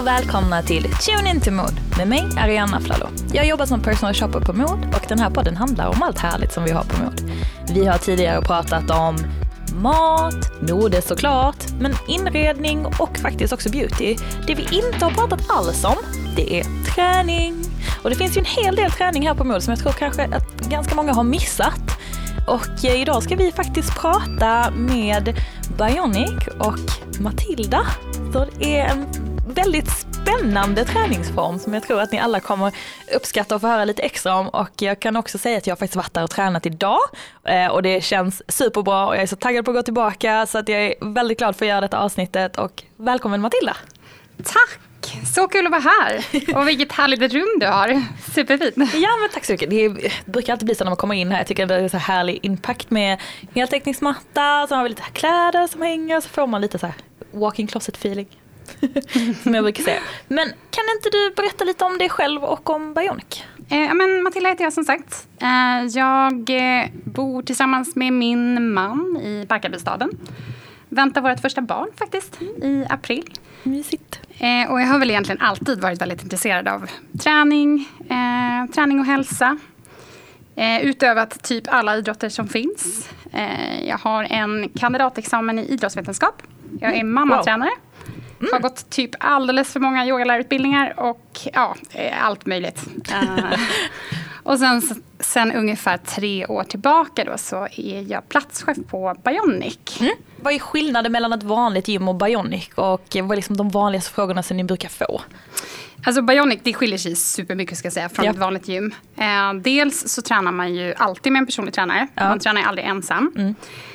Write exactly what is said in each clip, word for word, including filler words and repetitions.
och välkomna till Tune Into Mood med mig, Arianna Flalo. Jag jobbar som personal shopper på Mood och den här podden handlar om allt härligt som vi har på Mood. Vi har tidigare pratat om mat, mode såklart, men inredning och faktiskt också beauty. Det vi inte har pratat alls om, det är träning. Och det finns ju en hel del träning här på Mood som jag tror kanske att ganska många har missat. Och idag ska vi faktiskt prata med Bionic och Matilda. Så det är en väldigt spännande träningsform som jag tror att ni alla kommer uppskatta och få höra lite extra om. Och jag kan också säga att jag har faktiskt varit där och tränat idag. Och det känns superbra och jag är så taggad på att gå tillbaka. Så att jag är väldigt glad för att göra detta avsnittet. Och välkommen Matilda! Tack! Så kul att vara här. Och vilket härligt rum du har. Superfint. Ja, men tack så mycket. Det brukar alltid bli så när man kommer in här. Jag tycker det är så härlig impact med heltäckningsmatta. Så har vi lite kläder som hänger. Så får man lite så här walking closet feeling. Som jag brukar säga. Men kan inte du berätta lite om dig själv och om Bionic? Eh, men Matilda heter jag som sagt. Eh, jag bor tillsammans med min man i Barkarbystaden. Väntar vårt första barn faktiskt i april. Mysigt. Eh, och jag har väl egentligen alltid varit väldigt intresserad av träning, eh, träning och hälsa. Eh, utövat typ alla idrotter som finns. Eh, jag har en kandidatexamen i idrottsvetenskap. Jag är mammatränare. Wow. Mm. Har gått typ alldeles för många yogalärarutbildningar och ja, allt möjligt. Uh, och sen, sen ungefär tre år tillbaka då så är jag platschef på Bionic. Mm. Vad är skillnaden mellan ett vanligt gym och Bionic och vad är liksom de vanligaste frågorna som ni brukar få? Alltså Bionic, det skiljer sig supermycket ska jag säga från ja. ett vanligt gym. Eh, dels så tränar man ju alltid med en personlig tränare. Ja. Man tränar aldrig ensam. Mm.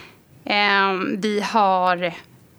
Eh, vi har...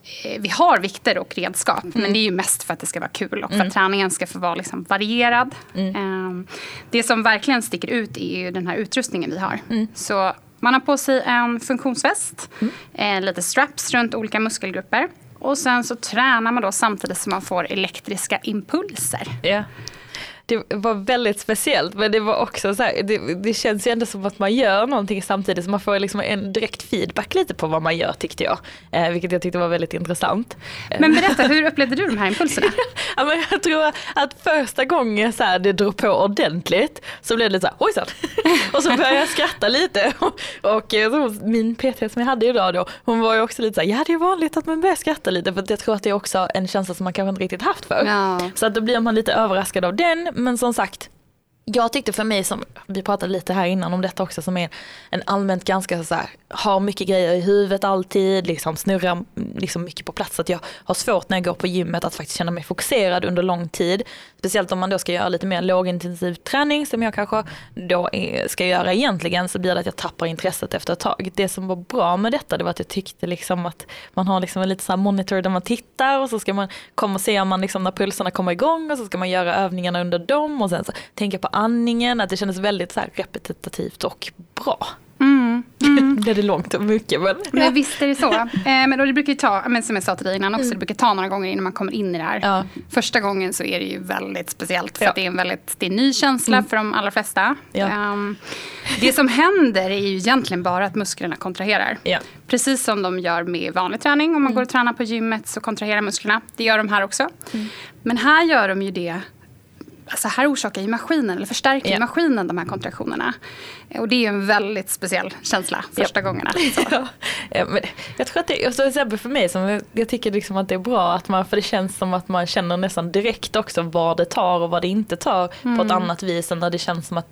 Vi har vikter och redskap, mm. men det är ju mest för att det ska vara kul och för mm. att träningen ska få vara liksom varierad. Mm. Det som verkligen sticker ut är ju den här utrustningen vi har. Mm. Så man har på sig en funktionsväst, mm. lite straps runt olika muskelgrupper. Och sen så tränar man då samtidigt som man får elektriska impulser. Yeah. Det var väldigt speciellt, men det var också så här, det, det känns ju ändå som att man gör någonting samtidigt som man får liksom en direkt feedback lite på vad man gör tyckte jag, eh, vilket jag tyckte var väldigt intressant. Men berätta, hur upplevde du de här impulserna? Ja, men jag tror att första gången så här, det drog på ordentligt så blev det lite så här, ojsan, och så började jag skratta lite och, och så, min P T som jag hade idag då, hon var ju också lite så här, ja det är vanligt att man börjar skratta lite för jag tror att det är också en känsla som man kanske inte riktigt haft för. Ja. Så att då blir man lite överraskad av den. Men som sagt, jag tyckte för mig, som vi pratade lite här innan om detta också, som är en allmänt ganska så här, har mycket grejer i huvudet alltid, liksom snurrar liksom mycket på plats, att jag har svårt när jag går på gymmet att faktiskt känna mig fokuserad under lång tid. Speciellt om man då ska göra lite mer lågintensiv träning som jag kanske då är, ska göra egentligen, så blir det att jag tappar intresset efter ett tag. Det som var bra med detta, det var att jag tyckte liksom att man har liksom en lite så här monitor där man tittar och så ska man komma och se om man liksom när pulserna kommer igång och så ska man göra övningarna under dem och sen så tänka på andningen, att det kändes väldigt så här repetitivt och bra. Mm, mm. Det är det långt och mycket. Men, men ja. Visst är det så. Eh, men då det brukar ju ta, men som jag sa till dig innan också, mm. det brukar ta några gånger innan man kommer in i det här. Ja. Första gången så är det ju väldigt speciellt för ja. att det är en väldigt, det är en ny känsla mm. för de allra flesta. Ja. Um, det som händer är ju egentligen bara att musklerna kontraherar. Ja. Precis som de gör med vanlig träning. Om man mm. går och tränar på gymmet så kontraherar musklerna. Det gör de här också. Mm. Men här gör de ju det. Alltså här orsakar ju maskinen, eller förstärker yeah. maskinen de här kontraktionerna. Och det är ju en väldigt speciell känsla första yeah. gångerna. Ja. Ja, men jag tror att det är så exempel för mig, som jag, jag tycker liksom att det är bra att man, för det känns som att man känner nästan direkt också vad det tar och vad det inte tar mm. på ett annat vis, än när det känns som att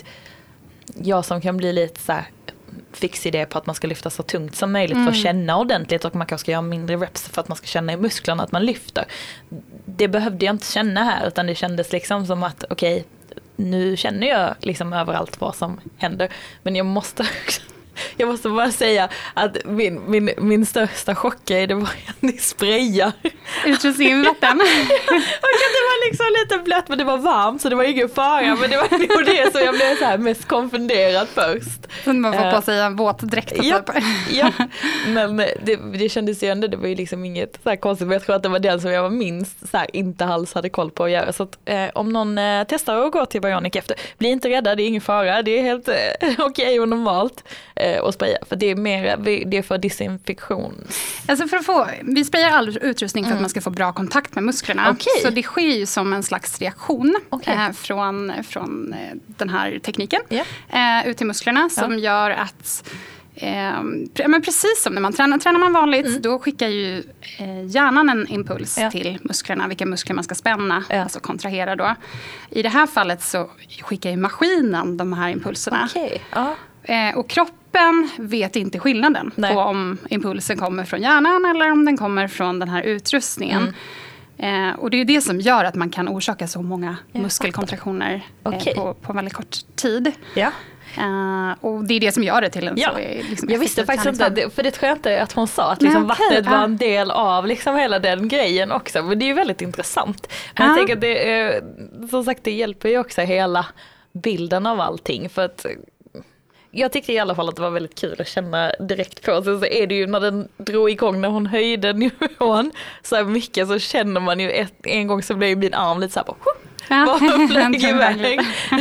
jag som kan bli lite så här fix idé på att man ska lyfta så tungt som möjligt mm. för att känna ordentligt, och man kanske ska göra mindre reps för att man ska känna i musklerna att man lyfter. Det behövde jag inte känna här, utan det kändes liksom som att okej, okay, nu känner jag liksom överallt vad som händer, men jag måste jag måste bara säga att min, min, min största chockgrej, det var att ni sprayar utrustningen med vatten. Och det var liksom lite blött, men det var varmt så det var ingen fara, men det var nog det så jag blev så här mest konfunderad först. Man får på sig en våtdräkt. Ja, ja, men det, det kändes ju ändå, det var ju liksom inget så här konstigt, men jag tror att det var den som jag var minst så här, inte alls hade koll på att göra. Så att, eh, om någon eh, testar att gå till Bionic efter, bli inte rädda, det är ingen fara, det är helt eh, okej okay och normalt eh, att spraya, för det är mer, det är för desinfektion. Alltså för att få, vi sprayar all utrustning för mm. att man ska få bra kontakt med musklerna. Okay. Så det sker ju som en slags reaktion okay. eh, från, från eh, den här tekniken yeah. eh, ut till musklerna som ja. gör att eh, men precis som när man tränar, tränar man vanligt mm. då skickar ju eh, hjärnan en impuls ja. till musklerna, vilka muskler man ska spänna, ja. alltså kontrahera då. I det här fallet så skickar ju maskinen de här impulserna. Okay. Ja. Eh, och kroppen vet inte skillnaden Nej. på om impulsen kommer från hjärnan eller om den kommer från den här utrustningen. Mm. Eh, och det är det som gör att man kan orsaka så många Jag muskelkontraktioner okay. eh, på, på väldigt kort tid. Ja. Uh, och det är det som gör det till en ja. så liksom jag visste faktiskt inte, det, för det tror jag inte att hon sa att liksom, Nej, okay. vattnet var en del av liksom, hela den grejen också, men det är ju väldigt intressant. Men uh. jag tänker att det, eh, som sagt, det hjälper ju också hela bilden av allting, för att jag tyckte i alla fall att det var väldigt kul att känna direkt på sig. Så är det ju när den drog igång, när hon höjde nivån så här mycket, så känner man ju ett, en gång så blev min arm lite så här bara, ja. flög iväg.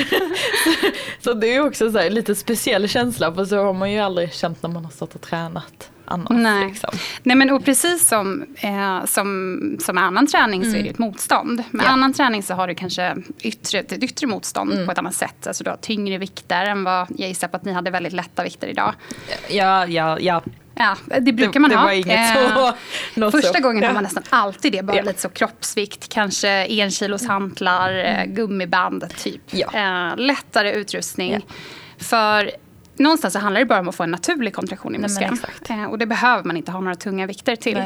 så, så det är ju också så här, lite speciell känsla, för så har man ju aldrig känt när man har stått och tränat annars. Nej. Liksom. Nej, men och precis som, eh, som, som annan träning mm. så är det ett motstånd. Med ja. annan träning så har du kanske yttre, ett yttre motstånd mm. på ett annat sätt. Alltså du har tyngre vikter än vad jag gissar på att ni hade väldigt lätta vikter idag. Ja, ja, ja. Ja, det brukar man det, ha. Det var inget så. Eh, första så. gången ja. har man nästan alltid det. Bara ja. lite så kroppsvikt, kanske en kilos hantlar, mm. gummiband typ. Ja. Eh, lättare utrustning. Ja. För någonstans så handlar det bara om att få en naturlig kontraktion i muskeln. Eh, och det behöver man inte ha några tunga vikter till.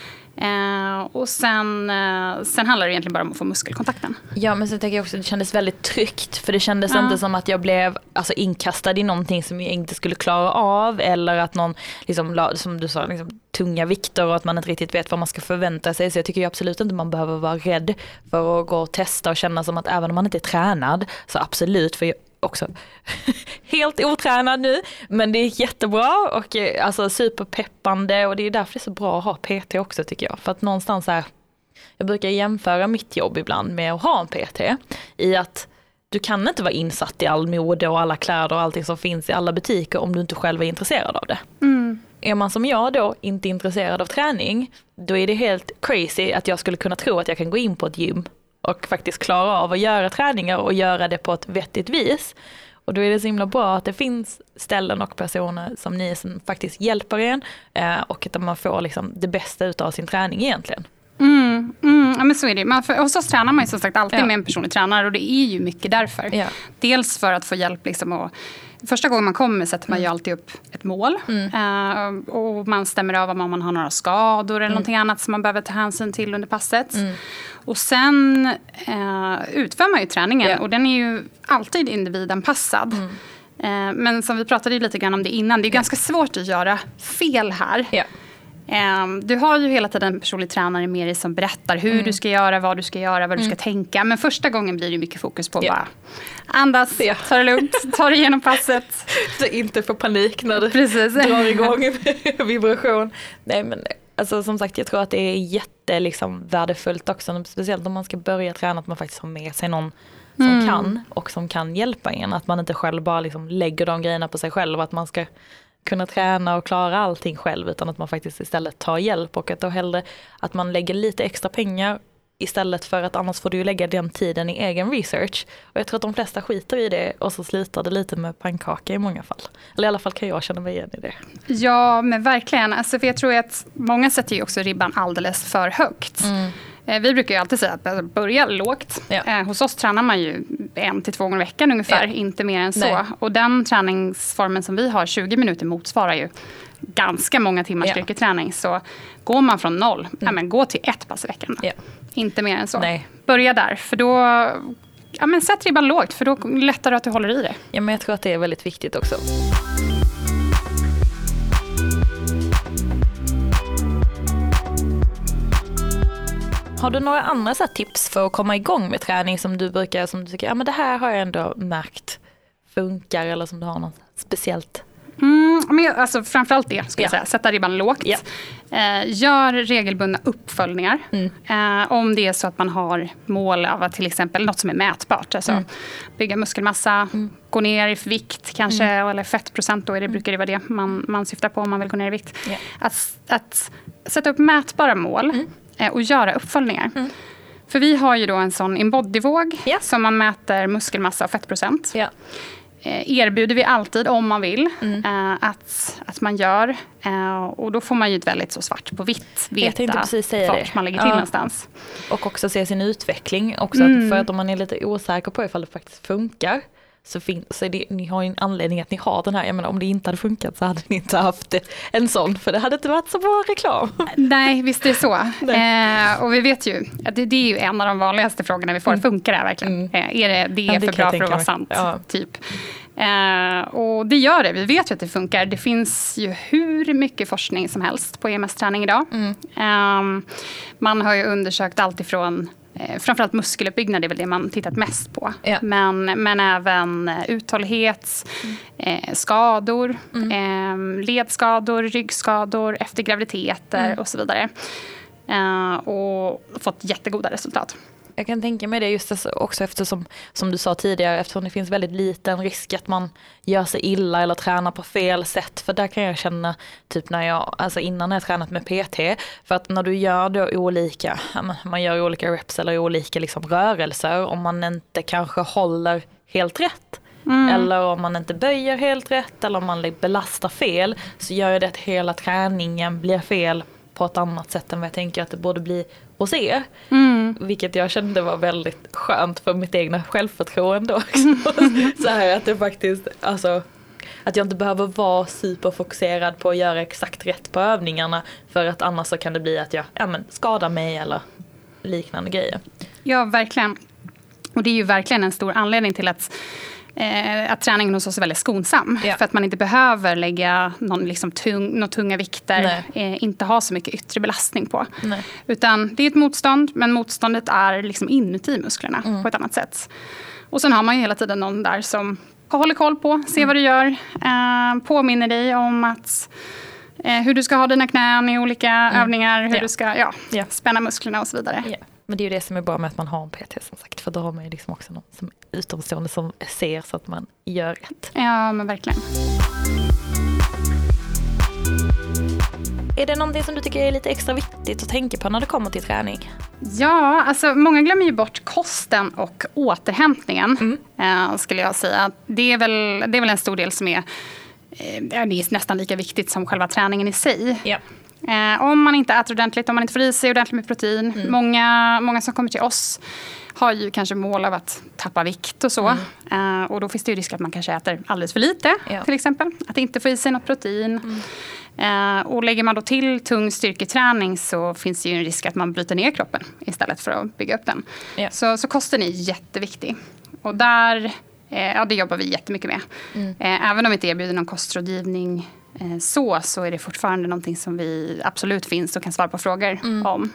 Eh, och sen, eh, sen handlar det egentligen bara om att få muskelkontakten. Ja, men så tänker jag också att det kändes väldigt tryggt. För det kändes ja. inte som att jag blev alltså, inkastad i någonting som jag inte skulle klara av. Eller att någon, liksom, som du sa, liksom, tunga vikter och att man inte riktigt vet vad man ska förvänta sig. Så jag tycker ju absolut inte man behöver vara rädd för att gå och testa och känna som att även om man inte är tränad, så absolut, för jag också helt otränad nu, men det är jättebra och alltså superpeppande, och det är därför det är så bra att ha P T också, tycker jag. För att någonstans här, jag brukar jämföra mitt jobb ibland med att ha en P T i att du kan inte vara insatt i all mode och alla kläder och allting som finns i alla butiker om du inte själv är intresserad av det. Mm. Är man som jag då inte intresserad av träning, då är det helt crazy att jag skulle kunna tro att jag kan gå in på ett gym och faktiskt klara av att göra träningar och göra det på ett vettigt vis. Och då är det så himla bra att det finns ställen och personer som ni som faktiskt hjälper en eh, och att man får liksom det bästa ut av sin träning egentligen. Mm, mm, ja, men så är det. Man, för, hos oss tränar man ju som sagt alltid ja. med en personlig tränare, och det är ju mycket därför. Ja. Dels för att få hjälp liksom att första gången man kommer sätter man ju alltid upp ett mål. Mm. Uh, och man stämmer av om man har några skador eller mm. någonting annat som man behöver ta hänsyn till under passet. Mm. Och sen uh, utför man ju träningen. Yeah. Och den är ju alltid individanpassad. Mm. Uh, men som vi pratade lite grann om det innan. Det är yeah. ganska svårt att göra fel här. Yeah. Um, du har ju hela tiden en personlig tränare med dig som berättar hur mm. du ska göra, vad du ska göra, vad du mm. ska tänka. Men första gången blir det mycket fokus på yeah. bara andas, yeah. ta det lugnt, ta det igenom passet. Så inte få panik när du Precis. drar igång vibration. Nej, men alltså, som sagt, jag tror att det är jätte liksom, värdefullt också, speciellt om man ska börja träna, att man faktiskt har med sig någon som mm. kan och som kan hjälpa en. Att man inte själv bara liksom lägger de grejerna på sig själv, att man ska kunna träna och klara allting själv, utan att man faktiskt istället tar hjälp, och att då hellre att man lägger lite extra pengar istället, för att annars får du ju lägga den tiden i egen research. Och jag tror att de flesta skiter i det och så slutar det lite med pannkaka i många fall. Eller i alla fall kan jag känna mig igen i det. Ja, men verkligen. Alltså, för jag tror att många sätter ju också ribban alldeles för högt. Mm. Vi brukar ju alltid säga att börja lågt. Ja. Eh, hos oss tränar man ju en till två gånger i veckan ungefär, ja. inte mer än så. Nej. Och den träningsformen som vi har, tjugo minuter, motsvarar ju ganska många timmars ja. styrketräning. Så går man från noll, mm. ja, men gå till ett pass i veckan. Ja. Inte mer än så. Nej. Börja där, för då ja, men sätt ribban lågt, för då är det lättare att du håller i det. Ja, men jag tror att det är väldigt viktigt också. Har du några andra så här tips för att komma igång med träning som du brukar, som du tycker, ja men det här har jag ändå märkt funkar, eller som du har något speciellt Mm, men alltså framförallt det, ska jag ja. säga. Sätta ribban lågt. Ja. Eh, gör regelbundna uppföljningar. Mm. Eh, om det är så att man har mål av att till exempel något som är mätbart. Alltså mm. bygga muskelmassa, mm. gå ner i vikt kanske, mm. eller fettprocent då är det, mm. brukar det vara det man, man syftar på om man vill gå ner i vikt. Yeah. Att, att sätta upp mätbara mål mm. eh, och göra uppföljningar. Mm. För vi har ju då en sån inbodyvåg yeah. som man mäter muskelmassa och fettprocent. Yeah. Eh, erbjuder vi alltid om man vill mm. eh, att, att man gör. Eh, och då får man ju ett väldigt så svart på vitt veta vart man ligger till ja. någonstans. Och också se sin utveckling. Också mm. för att om man är lite osäker på ifall det faktiskt funkar. Så, fin- så är det, ni har ju en anledning att ni har den här. Jag menar, om det inte hade funkat så hade ni inte haft en sån. För det hade inte varit så bra reklam. Nej, visst är det så. Eh, och vi vet ju att det, det är ju en av de vanligaste frågorna vi får. Mm. Funkar det här verkligen? Mm. Eh, är det, det är ja, det för bra för att vara sant? Ja. Typ. Eh, och det gör det. Vi vet ju att det funkar. Det finns ju hur mycket forskning som helst på E M S-träning idag. Mm. Eh, man har ju undersökt allt ifrån Eh, framförallt muskeluppbyggnad är väl det man tittat mest på. Ja. Men, men även uthållighet, mm. eh, skador, mm. eh, ledskador, ryggskador efter graviditeter mm. och så vidare. Eh, och fått jättegoda resultat. Jag kan tänka mig det just också eftersom, som du sa tidigare, eftersom det finns väldigt liten risk att man gör sig illa eller tränar på fel sätt. För där kan jag känna, typ när jag, alltså innan jag tränat med P T, för att när du gör då olika, man gör olika reps eller olika liksom rörelser, om man inte kanske håller helt rätt. Mm. Eller om man inte böjer helt rätt eller om man belastar fel, så gör det att hela träningen blir fel på ett annat sätt än vad jag tänker att det borde bli hos er. Mm. Vilket jag kände var väldigt skönt för mitt egna självförtroende också. Mm. Så här att det faktiskt, alltså, att jag inte behöver vara superfokuserad på att göra exakt rätt på övningarna, för att annars så kan det bli att jag ja, men, skadar mig eller liknande grejer. Ja, verkligen. Och det är ju verkligen en stor anledning till att Eh, att träningen hos oss är väldigt skonsam. Ja. För att man inte behöver lägga någon liksom tung, någon tunga vikter. Eh, inte ha så mycket yttre belastning på. Nej. Utan det är ett motstånd. Men motståndet är liksom inuti musklerna mm. på ett annat sätt. Och sen har man ju hela tiden någon där som håller koll på. Ser mm. vad du gör. Eh, påminner dig om att eh, hur du ska ha dina knän i olika mm. övningar. Hur ja. du ska ja, ja. spänna musklerna och så vidare. Ja. Men det är ju det som är bra med att man har en P T som sagt. För då har man ju liksom också någon som utomstående som ser så att man gör rätt. Ja, men verkligen. Är det någonting som du tycker är lite extra viktigt att tänka på när det kommer till träning? Ja, alltså många glömmer ju bort kosten och återhämtningen. Mm. Eh, skulle jag säga. Det är, väl, det är väl en stor del som är, eh, det är nästan lika viktigt som själva träningen i sig. Ja. Eh, om man inte äter ordentligt, om man inte får i sig ordentligt med protein. Mm. Många, många som kommer till oss har ju kanske mål av att tappa vikt och så. Mm. Eh, och då finns det ju risk att man kanske äter alldeles för lite, ja. till exempel. Att inte få i sig något protein. Mm. Eh, och lägger man då till tung styrketräning så finns det ju en risk att man bryter ner kroppen istället för att bygga upp den. Ja. Så, så kosten är jätteviktig. Och där, eh, ja, det jobbar vi jättemycket med. Mm. Eh, även om vi inte erbjuder någon kostrådgivning så, så är det fortfarande någonting som vi absolut finns och kan svara på frågor mm. om.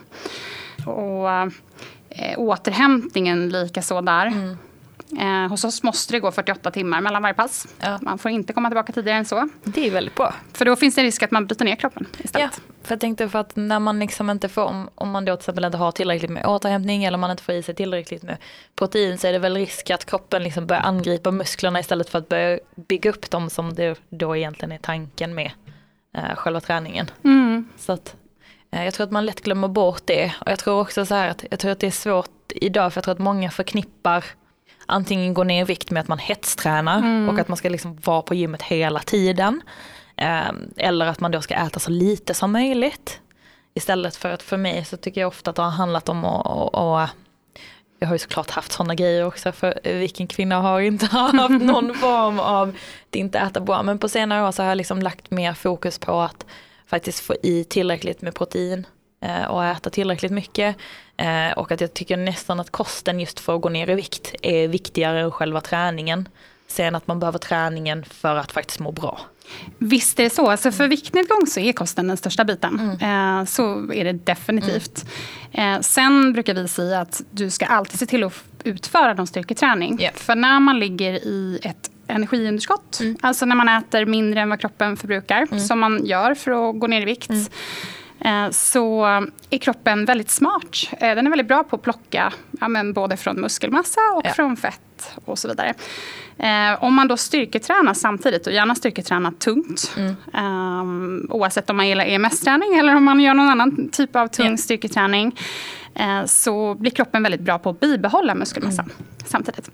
Och äh, återhämtningen lika så där. Mm. Eh, hos oss måste det gå fyrtioåtta timmar mellan varje pass. Ja. Man får inte komma tillbaka tidigare än så. Det är väldigt bra. För då finns det en risk att man bryter ner kroppen istället. Ja, för jag tänkte för att när man liksom inte får, om, om man då till exempel inte har tillräckligt med återhämtning eller man inte får i sig tillräckligt med protein, så är det väl risk att kroppen liksom börjar angripa musklerna istället för att börja bygga upp dem, som det då egentligen är tanken med eh, själva träningen. Mm. Så att eh, jag tror att man lätt glömmer bort det. Och jag tror också så här att jag tror att det är svårt idag, för jag tror att många förknippar antingen gå ner i vikt med att man hetstränar mm. och att man ska liksom vara på gymmet hela tiden. Eh, eller att man då ska äta så lite som möjligt. Istället för att för mig så tycker jag ofta att det har handlat om att... Och, och, jag har ju såklart haft sådana grejer också, för vilken kvinna har inte haft någon form av att inte äta bra. Men på senare år så har jag liksom lagt mer fokus på att faktiskt få i tillräckligt med protein och äta tillräckligt mycket. Och att jag tycker nästan att kosten just för att gå ner i vikt är viktigare än själva träningen. Sen att man behöver träningen för att faktiskt må bra. Visst är det så. Alltså för viktnedgång så är kosten den största biten. Mm. Eh, så är det definitivt. Mm. Eh, sen brukar vi säga att du ska alltid se till att utföra någon styrketräning. Yeah. För när man ligger i ett energiunderskott. Mm. Alltså när man äter mindre än vad kroppen förbrukar, mm. som man gör för att gå ner i vikt. Mm. Så är kroppen väldigt smart. Den är väldigt bra på att plocka ja, men både från muskelmassa och ja. från fett och så vidare. Eh, om man då styrketränar samtidigt och gärna styrketränar tungt, mm. eh, oavsett om man gillar E M S-träning eller om man gör någon annan typ av tung yeah. styrketräning, eh, så blir kroppen väldigt bra på att bibehålla muskelmassan mm. samtidigt.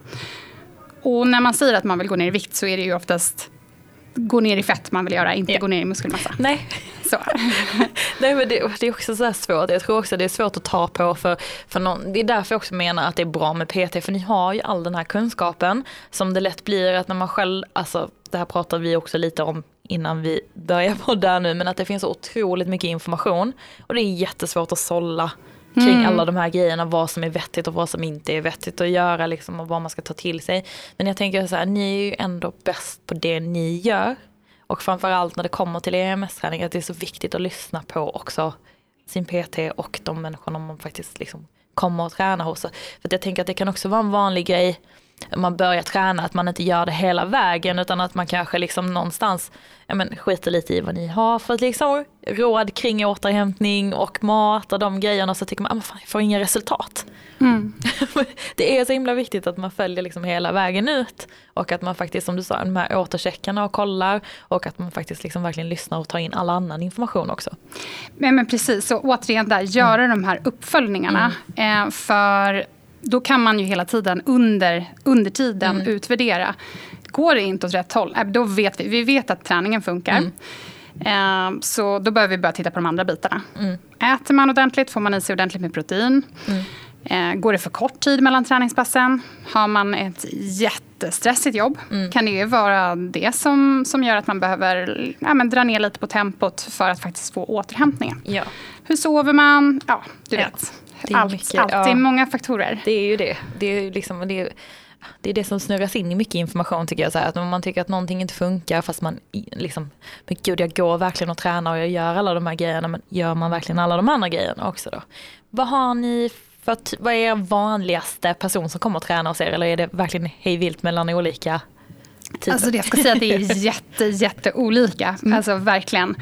Och när man säger att man vill gå ner i vikt så är det ju oftast gå ner i fett man vill göra, inte yeah. gå ner i muskelmassa. Nej. Så. Nej, men det, det är också så här svårt. Jag tror också det är svårt att ta på för, för någon. Det är därför jag också menar att det är bra med P T. För ni har ju all den här kunskapen som det lätt blir att när man själv, alltså det här pratar vi också lite om innan vi börjar på där nu, men att det finns så otroligt mycket information och det är jättesvårt att sålla kring mm. alla de här grejerna, vad som är vettigt och vad som inte är vettigt att göra liksom, och vad man ska ta till sig. Men jag tänker så här, ni är ju ändå bäst på det ni gör. Och framförallt när det kommer till E M S-träning att det är så viktigt att lyssna på också sin P T och de människorna man faktiskt liksom kommer att träna hos. För att jag tänker att det kan också vara en vanlig grej om man börjar träna att man inte gör det hela vägen utan att man kanske liksom någonstans ja men, skiter lite i vad ni har för att liksom råd kring återhämtning och mat och de grejerna så tycker man att ah, jag får inga resultat. Mm. Det är så himla viktigt att man följer liksom hela vägen ut och att man faktiskt som du sa de här återcheckarna och kollar och att man faktiskt liksom verkligen lyssnar och tar in all annan information också. Men, men precis, så återigen där, göra mm. de här uppföljningarna mm. eh, för då kan man ju hela tiden under, under tiden mm. utvärdera. Går det inte åt rätt håll, då vet vi, vi vet att träningen funkar. Mm. Eh, så då behöver vi börja titta på de andra bitarna. Mm. Äter man ordentligt, får man i sig ordentligt med protein. Mm. Eh, går det för kort tid mellan träningspassen? Har man ett jättestressigt jobb? Mm. Kan det ju vara det som, som gör att man behöver ja, men dra ner lite på tempot för att faktiskt få återhämtningen. Ja. Hur sover man? Ja, du ja. vet. Det är Allt, mycket, alltid ja, många faktorer. Det är ju det. Det är, liksom, det, är, det är det som snurras in i mycket information tycker jag. Så här, att om man tycker att någonting inte funkar fast man liksom, men gud jag går verkligen och tränar och jag gör alla de här grejerna men gör man verkligen alla de andra grejerna också då? Vad har ni för, vad är er vanligaste person som kommer och tränar hos er eller är det verkligen hejvilt mellan olika typer? Alltså det jag ska säga att det är jätte, jätte olika. Mm. Alltså verkligen.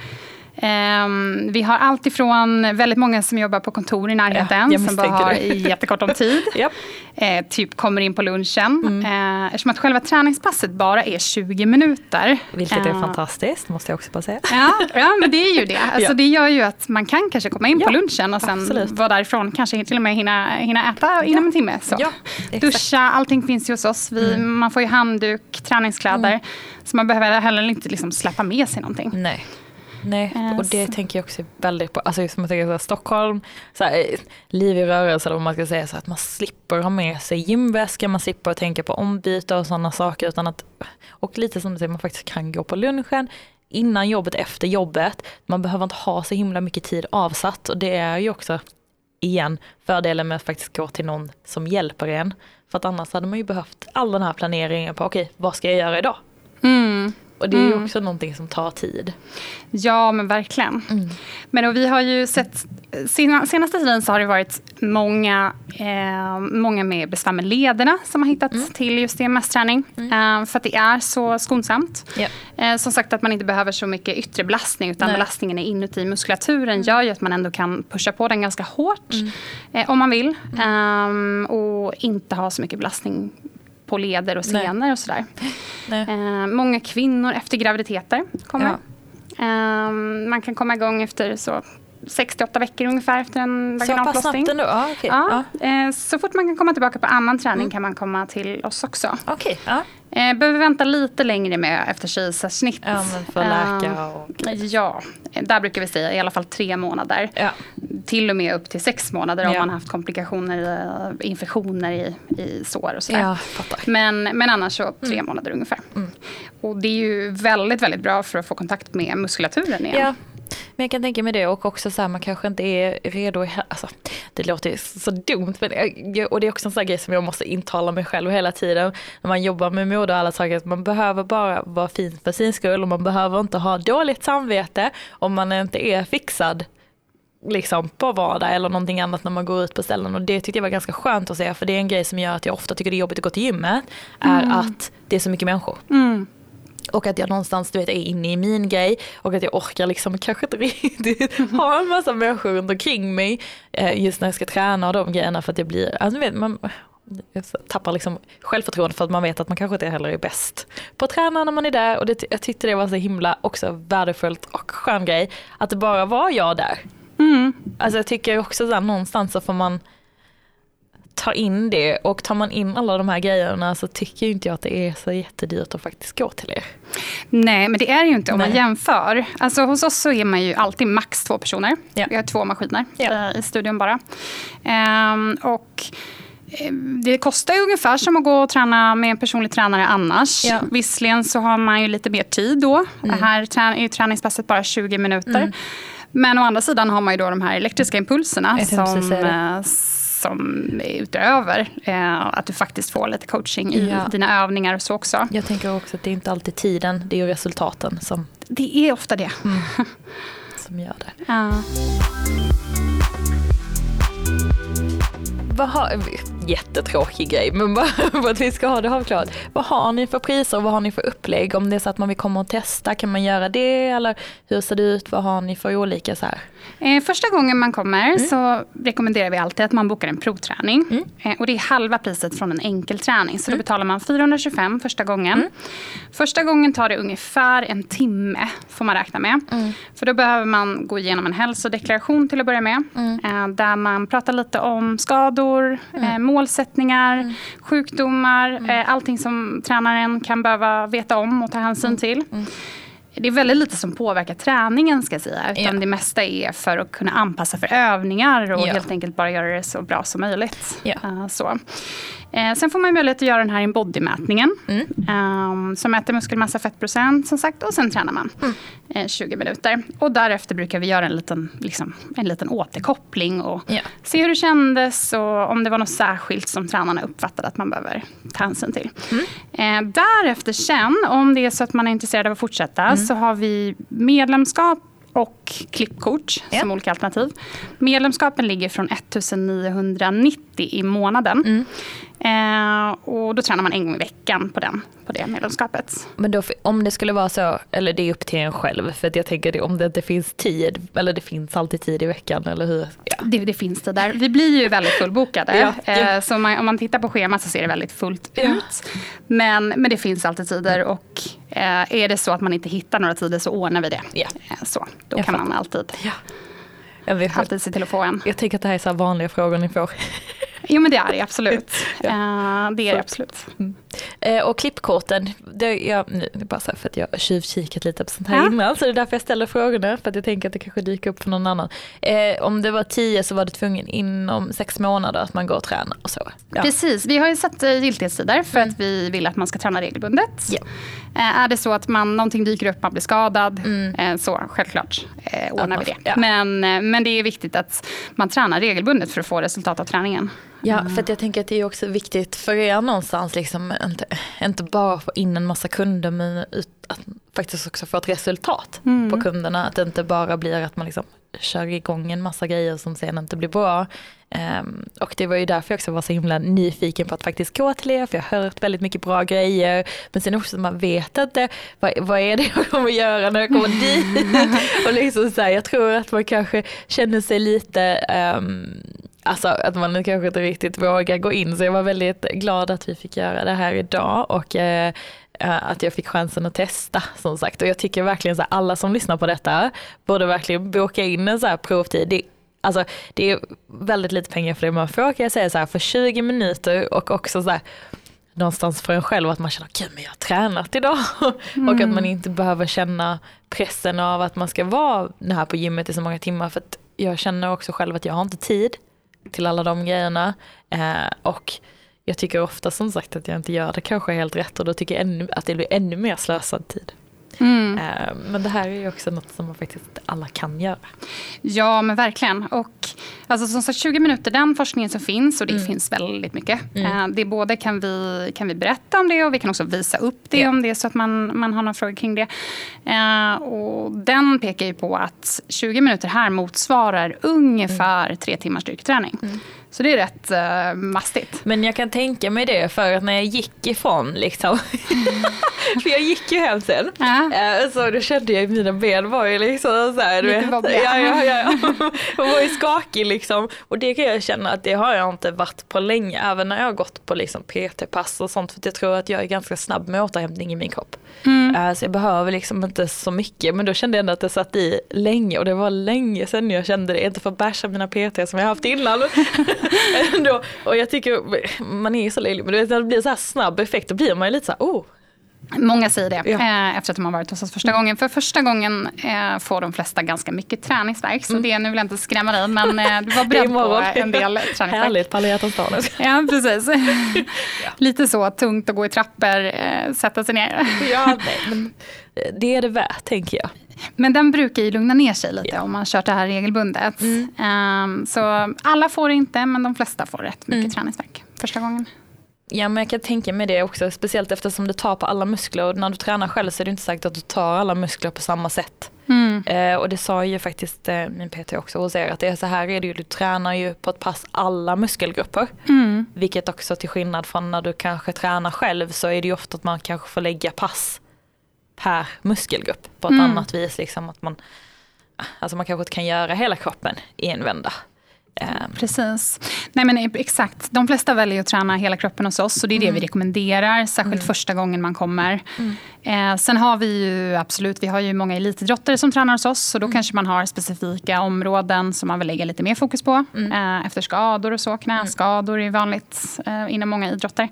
Um, vi har allt ifrån väldigt många som jobbar på kontor i närheten ja, som bara har det. jättekort om tid. Yep. Eh, typ kommer in på lunchen. Mm. Eh, eftersom att själva träningspasset bara är tjugo minuter. Vilket är uh, fantastiskt, måste jag också bara säga. Ja, ja men det är ju det. Alltså, ja. Det gör ju att man kan kanske komma in ja, på lunchen och sen absolut. vara därifrån. Kanske till och med hinna, hinna äta inom ja. en timme. Så. Ja, duscha, allting finns ju hos oss. Vi, mm. Man får ju handduk, träningskläder. Mm. Så man behöver heller inte liksom släppa med sig någonting. Nej. Nej, och det tänker jag också väldigt på. Alltså som jag tänker så här, Stockholm, så här, liv i rörelse eller vad man ska säga, så att man slipper ha med sig gymväska, man slipper tänka på ombyte och sådana saker utan att, och lite som du säger, man faktiskt kan gå på lunchen innan jobbet, efter jobbet. Man behöver inte ha så himla mycket tid avsatt och det är ju också igen fördelen med att faktiskt gå till någon som hjälper en. För att annars hade man ju behövt all den här planeringen på okej, okay, vad ska jag göra idag? Mm. Och det är ju också mm. någonting som tar tid. Ja, men verkligen. Mm. Men och vi har ju sett, senaste tiden så har det varit många, eh, många med besvär med lederna som har hittat mm. till just E M S-träning. Mm. Eh, för att det är så skonsamt. Yep. Eh, som sagt att man inte behöver så mycket yttre belastning utan Nej. belastningen är inuti muskulaturen mm. gör ju att man ändå kan pusha på den ganska hårt mm. eh, om man vill. Mm. Eh, och inte ha så mycket belastning på leder och senor Nej. och sådär. Eh, många kvinnor efter graviditeter kommer. Ja. Eh, man kan komma igång efter så sex till åtta veckor ungefär efter en vaginalplåstring. Så pass snabbt ändå? Okay. Ja, ja. Eh, så fort man kan komma tillbaka på annan träning mm. kan man komma till oss också. Okay. Ja. Eh, behöver vänta lite längre med efter kejsarsnitt. Ja, men för läka och... Uh, ja, där brukar vi säga i alla fall tre månader. Ja. Till och med upp till sex månader om ja. man har haft komplikationer, infektioner i, i sår och sådär. Ja, men, men annars så tre mm. månader ungefär. Mm. Och det är ju väldigt, väldigt bra för att få kontakt med muskulaturen igen. Ja. Men jag kan tänka mig det och också så här, man kanske inte är redo, alltså, det låter så dumt men, och det är också en sån grej som jag måste intala mig själv hela tiden när man jobbar med mode och alla saker, att man behöver bara vara fin för sin skull och man behöver inte ha dåligt samvete om man inte är fixad liksom på vardag eller någonting annat när man går ut på ställen, och det tyckte jag var ganska skönt att se, för det är en grej som gör att jag ofta tycker det är jobbigt att gå till gymmet, är mm. att det är så mycket människor. Mm. Och att jag någonstans, du vet, är inne i min grej och att jag orkar liksom kanske inte riktigt ha en massa människor runt omkring mig just när jag ska träna och de grejerna, för att jag blir, alltså vet man, jag tappar liksom självförtroende för att man vet att man kanske inte heller är bäst på att träna när man är där, och det, jag tyckte det var så himla också värdefullt och skön grej att det bara var jag där. Mm. Alltså jag tycker också så här, någonstans så får man ta in det, och tar man in alla de här grejerna så tycker ju inte jag att det är så jättedyrt att faktiskt gå till er. Nej, men det är ju inte om Nej. man jämför. Alltså hos oss så är man ju alltid max två personer. Ja. Vi har två maskiner ja. i studion bara. Um, och det kostar ju ungefär som att gå och träna med en personlig tränare annars. Ja. Visserligen så har man ju lite mer tid då. Mm. Det här är ju träningspasset bara tjugo minuter. Mm. Men å andra sidan har man ju då de här elektriska impulserna som, eh, som är utöver eh, att du faktiskt får lite coaching i ja. dina övningar och så också. Jag tänker också att det är inte alltid tiden, det är ju resultaten som... Det är ofta det. Mm. som gör det. Ja. Vad har, jättetråkig grej, men bara för att vi ska ha det har klart. Vad har ni för priser, vad har ni för upplägg? Om det är så att man vill komma och testa, kan man göra det? Eller hur ser det ut? Vad har ni för olika så här? Eh, första gången man kommer mm. så rekommenderar vi alltid att man bokar en provträning. Mm. Eh, och det är halva priset från en enkelträning. Så mm. då betalar man fyrahundratjugofem första gången. Mm. Första gången tar det ungefär en timme, får man räkna med. Mm. För då behöver man gå igenom en hälsodeklaration till att börja med. Mm. Eh, där man pratar lite om skador, mm. eh, målsättningar, mm. sjukdomar. Mm. Eh, allting som tränaren kan behöva veta om och ta hänsyn mm. till. Mm. Det är väldigt lite som påverkar träningen, ska jag säga. Utan ja. det mesta är för att kunna anpassa för övningar och ja. helt enkelt bara göra det så bra som möjligt. Ja. Uh, så. Eh, sen får man möjlighet att göra den här bodymätningen. Mm. Um, som mäter muskelmassa, fettprocent som sagt. Och sen tränar man mm. eh, tjugo minuter. Och därefter brukar vi göra en liten, liksom, en liten återkoppling. Och ja. se hur det kändes. Och om det var något särskilt som tränarna uppfattade att man behöver ta hänsyn till. Mm. Eh, därefter sen, om det är så att man är intresserad av att fortsätta. Mm. Så har vi medlemskap och klippkort yeah. som olika alternativ. Medlemskapen ligger från ettusenniohundranittio i månaden. Mm. Eh, och då tränar man en gång i veckan på, den, på det medlemskapet. Men då, om det skulle vara så, eller det är upp till en själv, för att jag tänker det, om det inte finns tid, eller det finns alltid tid i veckan, eller hur? Ja. Det, det finns det där. Vi blir ju väldigt fullbokade. ja, ja. Eh, så man, om man tittar på schemat så ser det väldigt fullt ja. ut. Men, men det finns alltid tider, och eh, är det så att man inte hittar några tider så ordnar vi det. Ja. Eh, så, då jag kan fattar. man alltid, ja. jag vet, alltid se till att få en. Jag tänker att det här är så här vanliga frågor ni får. Jo, men det är det absolut. ja. uh, det är det absolut. Mm. Uh, och klippkorten, det, jag, nu, det är bara så här för att jag har tjuvkikat lite på sånt här ja. innan, så det är därför jag ställer frågorna, för att jag tänker att det kanske dyker upp för någon annan. Uh, om det var tio så var det tvungen inom sex månader att man går och tränar och så. Ja. Precis, vi har ju satt giltighetstider för mm. att vi vill att man ska träna regelbundet. Ja. Uh, är det så att man, någonting dyker upp, man blir skadad, mm. uh, så självklart uh, ordnar vi det. Ja. Men, uh, men det är viktigt att man tränar regelbundet för att få resultat av träningen. Ja, för att jag tänker att det är också viktigt för er någonstans, liksom, inte, inte bara få in en massa kunder, men att faktiskt också få ett resultat mm. på kunderna. Att det inte bara blir att man liksom kör igång en massa grejer som sen inte blir bra. Um, och det var ju därför jag också var så himla nyfiken på att faktiskt gå till er, för jag har hört väldigt mycket bra grejer, men sen också att man vet inte vad, vad är det jag kommer göra när jag kommer dit. Och liksom så här, jag tror att man kanske känner sig lite um, alltså att man kanske inte riktigt vågar gå in, så jag var väldigt glad att vi fick göra det här idag, och eh, att jag fick chansen att testa, som sagt. Och jag tycker verkligen så här, alla som lyssnar på detta borde verkligen boka in en så här provtid. Det, alltså, det är väldigt lite pengar för det man får, kan jag säga, så här, för tjugo minuter, och också så här, någonstans för en själv att man känner, gud, men jag har tränat idag. Mm. Och att man inte behöver känna pressen av att man ska vara här på gymmet i så många timmar, för att jag känner också själv att jag har inte tid till alla de grejerna. Eh, och jag tycker ofta, som sagt, att jag inte gör det kanske helt rätt, och då tycker jag ännu, att det blir ännu mer slösad tid. Mm. Eh, men det här är ju också något som man faktiskt alla kan göra. Ja, men verkligen. Och alltså, som sagt, tjugo minuter, den forskningen som finns, och det mm. finns väldigt mycket. Mm. Eh, det både kan vi, kan vi berätta om det, och vi kan också visa upp det, ja. om det, så att man, man har någon fråga kring det. Eh, och den pekar ju på att tjugo minuter här motsvarar ungefär mm. tre timmars styrketräning. Mm. Så det är rätt uh, mastigt. Men jag kan tänka mig det, för att när jag gick ifrån liksom, för jag gick ju hem sen, uh-huh. uh, så då kände jag att mina ben var ju liksom så här, du vet, ja, ja, ja, jag var ju skakig liksom, och det kan jag känna att det har jag inte varit på länge, även när jag har gått på liksom P T-pass och sånt, för jag tror att jag är ganska snabb med återhämtning i min kropp. Mm. Uh, så jag behöver liksom inte så mycket, men då kände jag ändå att det satt i länge, och det var länge sedan jag kände det, inte för att bärsa mina P T som jag haft innan. Ändå. Och jag tycker man är så löjlig, men du vet, när det blir så här snabb effekt, då blir man ju lite så här, oh. Många säger det, ja. eh, efter att de har varit hos oss första gången. För första gången eh, får de flesta ganska mycket träningsverk. Så mm. det, nu vill jag inte skrämma dig, men eh, du var beredd på en del träningsverk. Härligt, palliatorstaden. Ja, precis. Ja. Lite så tungt att gå i trappor, eh, sätta sig ner. Ja, nej, men det är det värt, tänker jag. Men den brukar ju lugna ner sig lite, ja. om man kör det här regelbundet. Mm. Um, så alla får inte, men de flesta får rätt mycket mm. träningsverk första gången. Ja, men jag kan tänka mig det också, speciellt eftersom det tar på alla muskler, och när du tränar själv så är det inte sagt att du tar alla muskler på samma sätt. Mm. Eh, och det sa ju faktiskt eh, min P T också hos er, att det är så här är det ju, du tränar ju på ett pass alla muskelgrupper. Mm. Vilket också, till skillnad från när du kanske tränar själv, så är det ju ofta att man kanske får lägga pass per muskelgrupp på ett mm. annat vis, liksom att man, alltså man kanske inte kan göra hela kroppen i en vända. Um. Precis. Nej, men exakt. De flesta väljer att träna hela kroppen hos oss, och det är det mm. vi rekommenderar, särskilt mm. första gången man kommer. Mm. Eh, sen har vi ju absolut, vi har ju många elitidrottare som tränar hos oss, så då mm. kanske man har specifika områden som man vill lägga lite mer fokus på. Mm. Eh, efter skador och så, knäskador är vanligt eh, inom många idrotter.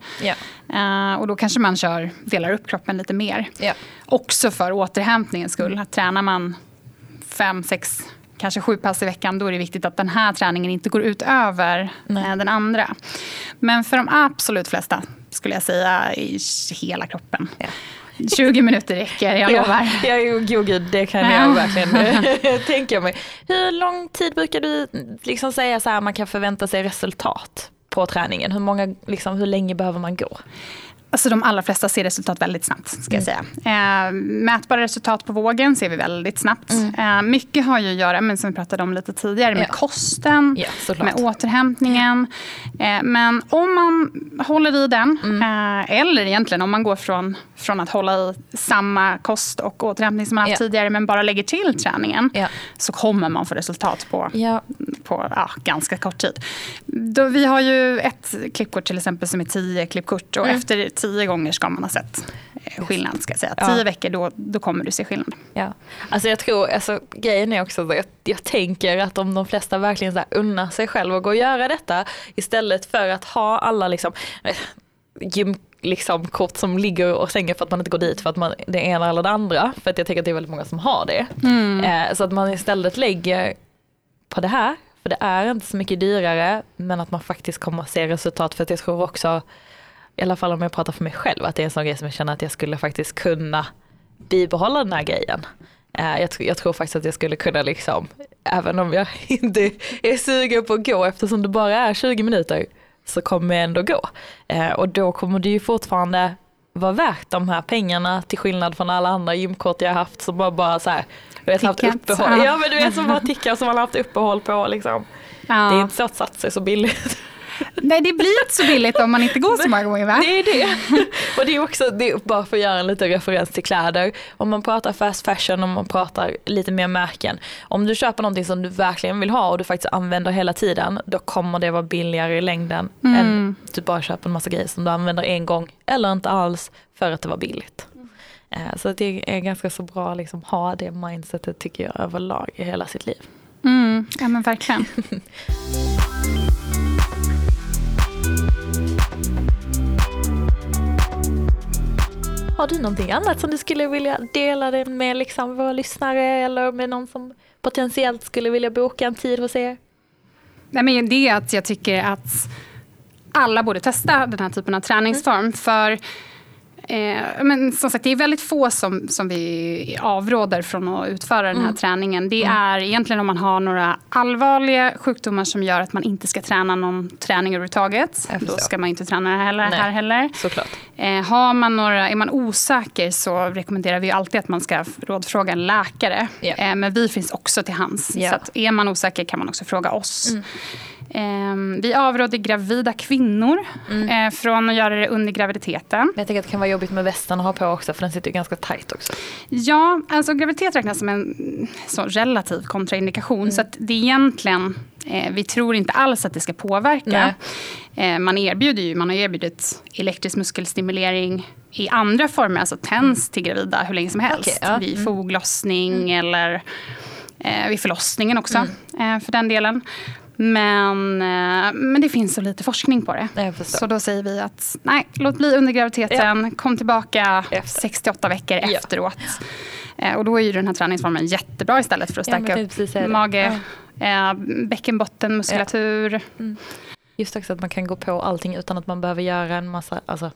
Yeah. Eh, och då kanske man kör, delar upp kroppen lite mer. Yeah. Också för återhämtningens skull. Mm. Tränar man fem, sex kanske sju pass i veckan, då är det viktigt att den här träningen inte går ut över Nej. den andra. Men för de absolut flesta skulle jag säga i hela kroppen. Ja. tjugo minuter räcker, jag lovar. Ja, ja gud, det kan ja. jag verkligen tänka mig. Hur lång tid brukar du liksom säga så här, man kan förvänta sig resultat på träningen? Hur, många, liksom, hur länge behöver man gå? Alltså de allra flesta ser resultat väldigt snabbt, ska jag säga. Eh, mätbara resultat på vågen ser vi väldigt snabbt. Mm. Eh, mycket har ju att göra, men som vi pratade om lite tidigare, med ja. kosten, ja, med återhämtningen. Eh, men om man håller i den, mm. eh, eller egentligen om man går från, från att hålla i samma kost och återhämtning som man haft ja. tidigare, men bara lägger till träningen, ja. så kommer man få resultat på, ja. på ja, ganska kort tid. Då, vi har ju ett klippkort till exempel som är tio klippkort, och mm. efter tio gånger ska man ha sett skillnad, ska jag säga. Tio ja. veckor, då, då kommer du se skillnad. Ja. Alltså jag tror, alltså grejen är också att jag, jag tänker att om de flesta verkligen så här unnar sig själv och går och göra detta, istället för att ha alla liksom gym liksom kort som ligger och sängen för att man inte går dit för att man det ena eller det andra, för att jag tänker att det är väldigt många som har det. Mm. Eh, så att man istället lägger på det här, för det är inte så mycket dyrare, men att man faktiskt kommer att se resultat, för att jag tror också, i alla fall om jag pratar för mig själv, att det är en sån grej som jag känner att jag skulle faktiskt kunna bibehålla den här grejen. Uh, jag, jag tror faktiskt att jag skulle kunna liksom, även om jag inte är sugen på att gå, eftersom det bara är tjugo minuter, så kommer jag ändå gå. Uh, och då kommer det ju fortfarande vara värt de här pengarna, till skillnad från alla andra gymkort jag har haft som bara, bara så här, du vet, haft uppehåll. Ja, men du vet, som bara tickar som man har haft uppehåll på liksom. Ja. Det är inte så att satsa så billigt. Nej, det blir inte så billigt om man inte går så många gånger, va? Det är det. Och det är också, det är bara för att göra en liten referens till kläder. Om man pratar fast fashion, om man pratar lite mer märken. Om du köper någonting som du verkligen vill ha och du faktiskt använder hela tiden, då kommer det vara billigare i längden mm. än att du bara köper en massa grejer som du använder en gång eller inte alls för att det var billigt. Mm. Så det är ganska så bra att liksom ha det mindsetet, tycker jag, överlag i hela sitt liv. Mm. Ja, men verkligen. Har du någonting annat som du skulle vilja dela det med liksom våra lyssnare, eller med någon som potentiellt skulle vilja boka en tid hos er? Nej, men det är att jag tycker att alla borde testa den här typen av träningsform. Mm. För Eh, men som sagt, det är väldigt få som, som vi avråder från att utföra den här mm. träningen. Det mm. är egentligen om man har några allvarliga sjukdomar som gör att man inte ska träna någon träning överhuvudtaget. Då ska man inte träna det heller, här heller. Såklart. Eh, har man några, är man osäker så rekommenderar vi alltid att man ska rådfråga en läkare. Yeah. Eh, men vi finns också till hands. Yeah. Så att är man osäker kan man också fråga oss. Mm. Eh, vi avråder gravida kvinnor mm. eh, från att göra det under graviditeten. Jag tänker att det kan vara jobbigt med västen att ha på också, för den sitter ju ganska tajt också. Ja, alltså graviditet räknas som en så relativ kontraindikation. Mm. Så att det är egentligen, eh, vi tror inte alls att det ska påverka. Eh, man erbjuder ju, man har erbjudit elektrisk muskelstimulering i andra former, alltså tens till gravida hur länge som helst. Okay, ja. Vid mm. foglossning mm. eller eh, vid förlossningen också, mm. eh, för den delen. Men, men det finns så lite forskning på det. Så då säger vi att nej, låt bli under graviditeten. Ja. Kom tillbaka efter. sex till åtta veckor ja. efteråt. Och då är ju den här träningsformen jättebra istället för att stärka ja, upp mage, ja. bäckenbotten, muskulatur. Ja. Mm. Just också att man kan gå på allting utan att man behöver göra en massa... Alltså,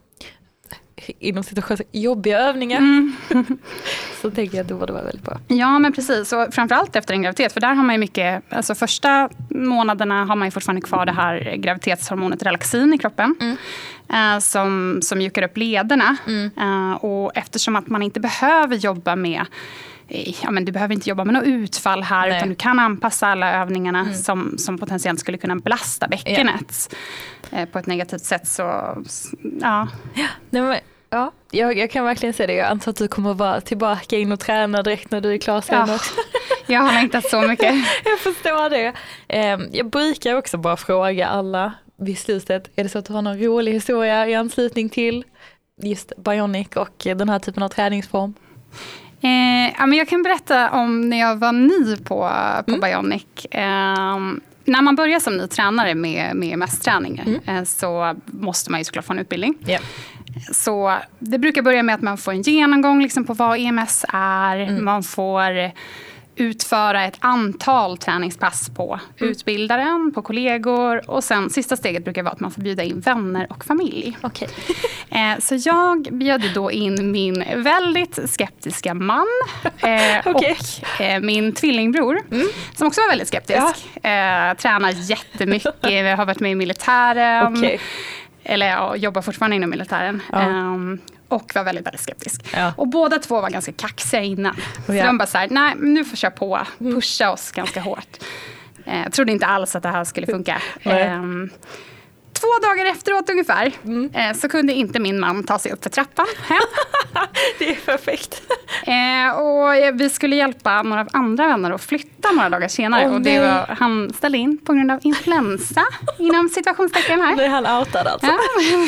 inom situationer jobbiga övningar. Mm. Så tänker jag att det borde vara väldigt bra. Ja, men precis. Och framförallt efter en graviditet. För där har man ju mycket... Alltså första månaderna har man ju fortfarande kvar det här graviditetshormonet relaxin i kroppen. Mm. Eh, som, som mjukar upp lederna. Mm. Eh, och eftersom att man inte behöver jobba med... Ja, men du behöver inte jobba med något utfall här. Nej. Utan du kan anpassa alla övningarna mm. som, som potentiellt skulle kunna belasta bäckenet. Ja. Eh, på ett negativt sätt. Så ja... ja. Nej, men, ja, jag, jag kan verkligen se det. Jag antar att du kommer vara tillbaka in och träna direkt när du är klar sen ja. också. Jag har längtat så mycket. Jag förstår det. Jag brukar också bara fråga alla vid slutet. Är det så att du har någon rolig historia i anslutning till just Bionic och den här typen av träningsform? Eh, ja, men jag kan berätta om när jag var ny på, på mm. Bionic. Eh, när man börjar som ny tränare med, med E M S-träning mm. eh, så måste man ju såklart få en utbildning. Yeah. Så det brukar börja med att man får en genomgång liksom, på vad E M S är. Mm. Man får utföra ett antal träningspass på mm. utbildaren, på kollegor. Och sen sista steget brukar vara att man får bjuda in vänner och familj. Okay. eh, så jag bjöd då in min väldigt skeptiska man eh, okay. och eh, min tvillingbror mm. som också var väldigt skeptisk. Ja. Eh, tränar jättemycket, vi har varit med i militären. Okay. Eller ja, jobbar fortfarande inom militären. Ja. Um, och var väldigt, väldigt skeptisk. Ja. Och båda två var ganska kaxiga innan. Så ja. de bara så här, nej, nu får jag på. Pusha oss ganska hårt. Jag uh, trodde inte alls att det här skulle funka. Um, två dagar efteråt ungefär mm. uh, så kunde inte min man ta sig upp för trappan hem. Det är perfekt. Uh, och vi skulle hjälpa några andra vänner att flytta några dagar senare. Oh, och det var, han ställde in på grund av influensa inom situationstecken här. Det är han outad alltså. Ja.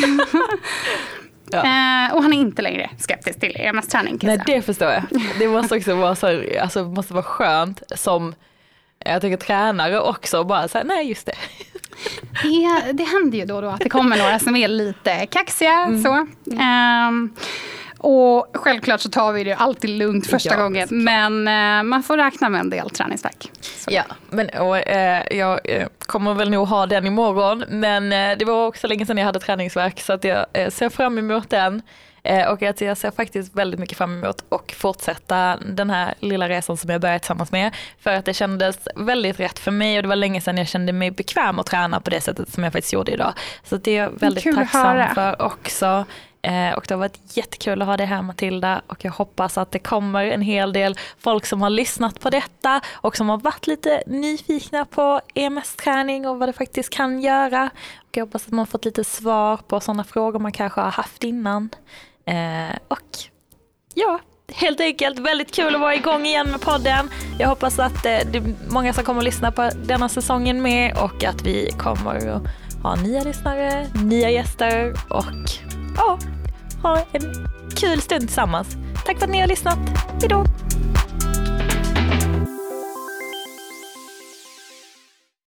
Ja. Eh, och han är inte längre skeptisk till E M S-träning. Nej, det förstår jag. Det måste också vara så, alltså, måste vara skönt som jag tycker tränare också bara så här, nej just det. det. Det händer ju då och då att det kommer några som är lite kaxiga mm. så. Um, och självklart så tar vi det alltid lugnt första ja, gången. Men eh, man får räkna med en del träningsvärk. Så. Ja, men och, eh, jag eh, kommer väl nog ha den imorgon. Men eh, det var också länge sedan jag hade träningsvärk. Så att jag eh, ser fram emot den. Eh, och att jag ser faktiskt väldigt mycket fram emot och fortsätta den här lilla resan som jag började tillsammans med. För att det kändes väldigt rätt för mig. Och det var länge sedan jag kände mig bekväm att träna på det sättet som jag faktiskt gjorde idag. Så det är jag väldigt Kul tacksam för också. Eh, och det har varit jättekul att ha det här, Matilda, och jag hoppas att det kommer en hel del folk som har lyssnat på detta och som har varit lite nyfikna på E M S-träning och vad det faktiskt kan göra. Och jag hoppas att man har fått lite svar på sådana frågor man kanske har haft innan. Eh, och ja, helt enkelt väldigt kul att vara igång igen med podden. Jag hoppas att eh, det är många som kommer att lyssna på denna säsongen med och att vi kommer att ha nya lyssnare, nya gäster och ja, ha en kul stund tillsammans. Tack för att ni har lyssnat. Hej då!